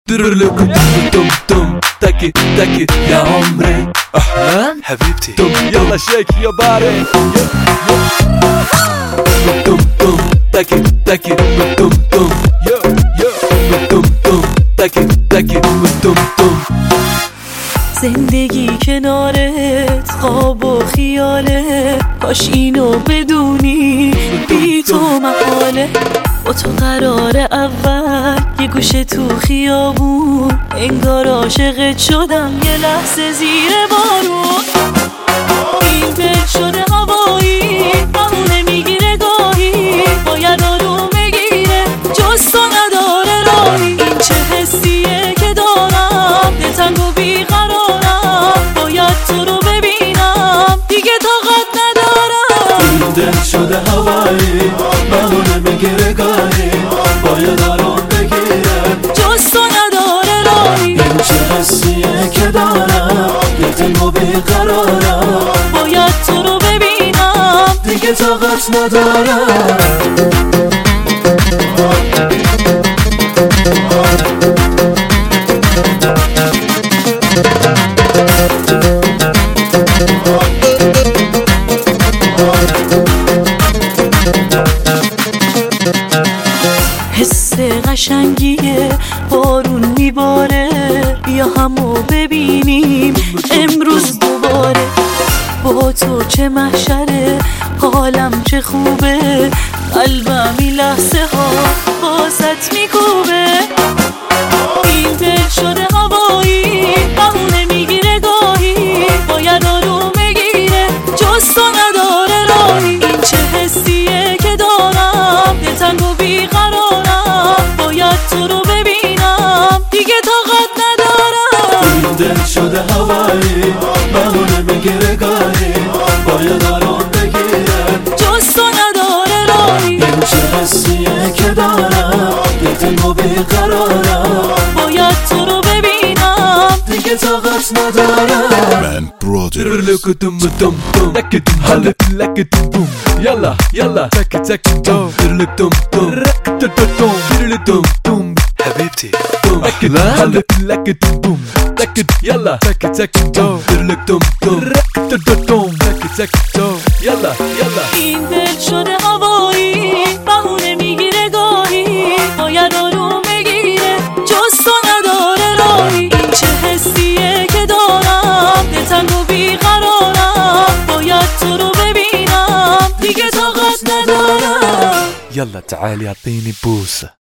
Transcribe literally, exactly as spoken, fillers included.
تم تم تم تكي تكي يا عمري أحلام حبيبتي تم يلا شيك يا باري تم تم تكي تكي تم تم تم تم تكي تكي تم تم زندگی کنارت خواب و خیاله، کاش اینو بدونی بی تو محاله. با تو قرار اول یه گوشه تو خیابون، انگار عاشقت شدم یه لحظه زیر بارون. این دل شده هوایی بهونه میگیره گاهی، باید آروم بگیره جز تو نداره راهی. این چه حسیه که دارم دلتنگ و بیقرارم، باید تو رو ببینم دیگه طاقت ندارم. این دل شده هوایی بهونه میگیره گاهی، باید آروم بگیره جز تو نداره راهی. این چه حسیه که دارم دلتنگ و بیقرارم، باید تو رو ببینم دیگه طاقت ندارم. حس قشنگیه بارون میباره، بیا همو ببینیم امروز دوباره. با تو چه محشره حالم چه خوبه، قلبم این لحظه ها باست میکوبه. این دل شده هوایی بهونه میگیره گاهی، باید آروم بگیره جز تو نداره راهی. این چه حسیه که دارم دلتنگ و بیقرارم، باید تو رو ببینم دیگه طاقت ندارم. این دل شده هوایی بهونه میگیره گاهی، باید آروم بگیره جز تو نداره راهی. این چه حسیه که دارم دلتنگ و بیقرارم، باید تو رو ببینم دیگه طاقت ندارم. من برودر تم تم تم تك هلك لك تم يلا يلا تك تك تم تم تم تم تم تم حبيبتي هلك لك تم تك يلا تك تك تم تم تم تك تك تم يلا يلا. این دل شده هوایی بهونه میگیره گاهی، باید آروم بگیره جز تو نداره راهی. این چه حسیه که دارم دلتنگ و بیقرارم، باید تو رو ببینم دیگه طاقت ندارم. يلا تعالي اعطيني بوسة.